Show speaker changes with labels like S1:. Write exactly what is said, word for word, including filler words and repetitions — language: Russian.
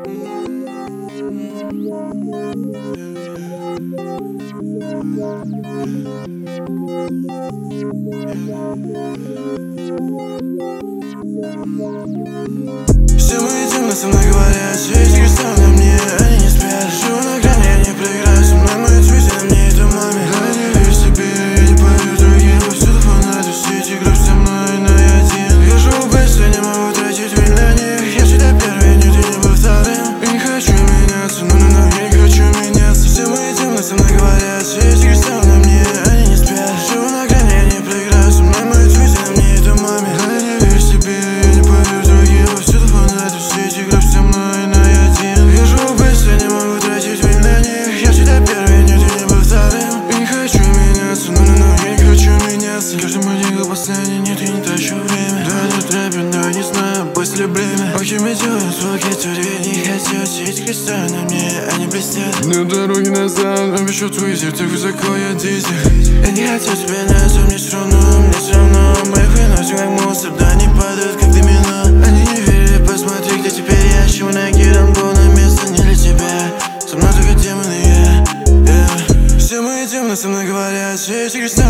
S1: Все мои темы со мной говорят, свети кристалл на мне, они не спят. Живу на грани, я не проиграю, со мной мои цветы на мне и домами. Да не верю себе, я не поверю другим, повсюду фанаты, все эти игры со мной, но я один. Я живу быстро, не могу тратить время на них, я всегда первый, нет, я не был вторым. Я не хочу меняться, но, но, но, я не хочу меняться. Все мои темы со мной говорят, свети кристалл на мне, они не спят. Живу на грани, я не проиграю, со мной мои цветы на мне и домами. Да я не верю себе, я не поверю другим, повсюду фанаты, все эти игры со мной, но я один. Я живу быстро, не могу тратить время на них, я всегда первый, нет, я не был вторым. Я не хочу меняться, но, но, но, я не хочу меняться. Каждый мой день как последний, нет, я не трачу время. Да, нет, рэпер, но я не знаю, после бремя. Очи метеют, звуки тюрьмы, не хотят сеять кристалл на мне, они блестят. Но дороги назад, обещал твизер, так высоко я дизель. Я не хотел тебя назад, мне все равно, мне все равно. Мои хреносы как монстр, да они падают как домино. Они не верили, посмотри, где теперь я. Чего накидом был на место не для тебя. Со мной только демоны, я, yeah, yeah. Все мои демоны со мной говорят, свети кристалл